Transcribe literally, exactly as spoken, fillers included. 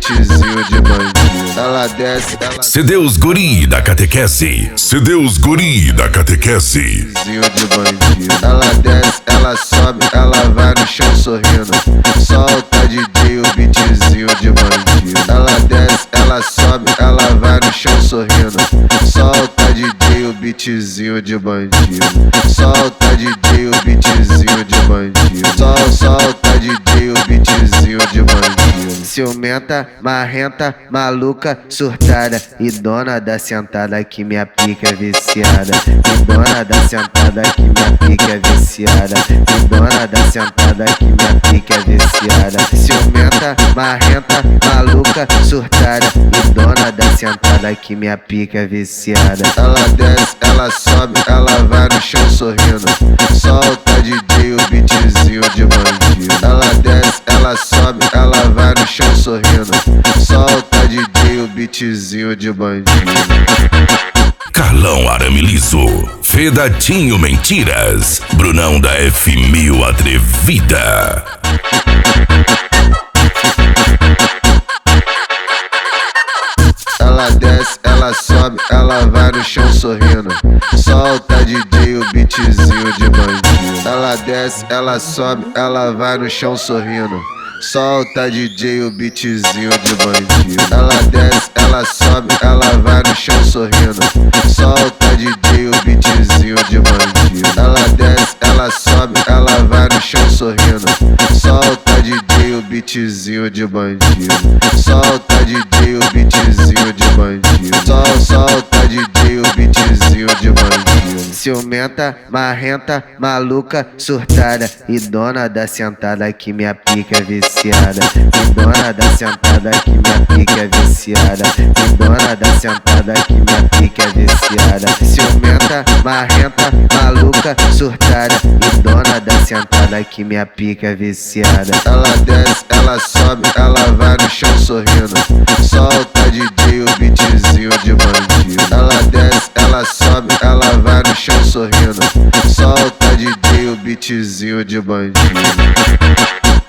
beatzinho de bandido. Ela desce, ela C D Os Guri da Catequese. C D Os Guri da Catequese. beatzinho de bandido. Ela desce, ela sobe, ela vai no chão sorrindo. Solta D J o beatzinho de bandido. Ela desce, ela sobe, ela vai no chão sorrindo. Solta D J o beatzinho de bandido. Solta D J o beatzinho de bandido. Sol, solta D J o beatzinho de bandido. Ciumenta, marrenta, maluca, surtada e dona da sentada que minha pica é viciada. E dona da sentada que minha pica é viciada. E dona da sentada que minha pica é viciada. Ciumenta, marrenta, maluca, surtada e dona da sentada que minha pica é viciada. Ela desce, ela sobe, ela vai no chão sorrindo. Solta D J o beatzinho de bandido. Ela desce, ela sobe, ela vai no chão sorrindo. Solta D J o beatzinho de bandido. Carlão Arame Liso, Vedatinho Mentiras, Brunão da F mil Atrevida. Ela desce, ela sobe, ela vai no chão sorrindo. Solta D J o beatzinho de bandido. Ela desce, ela sobe, ela vai no chão sorrindo. Solta D J o beatzinho de bandido. Ela desce, ela sobe, ela vai no chão sorrindo. Solta D J o beatzinho de bandido. Ela desce, ela sobe, ela vai no chão sorrindo. Solta D J o beatzinho de bandido. Solta D J o beatzinho de bandido. Sol, solta D J o beatzinho de bandido. Ciumenta, marrenta, maluca, surtada e dona da sentada que minha pica é viciada. E dona da sentada que minha pica é viciada. E dona da sentada que minha pica é viciada. Ciumenta, marrenta, maluca, surtada e dona da sentada que minha pica é viciada. Ela desce, ela sobe, ela vai no chão sorrindo. Solta D J o beatzinho de bandido. Ela desce, ela sobe, ela vai no chão sorrindo. Solta D J o beatzinho de bandido.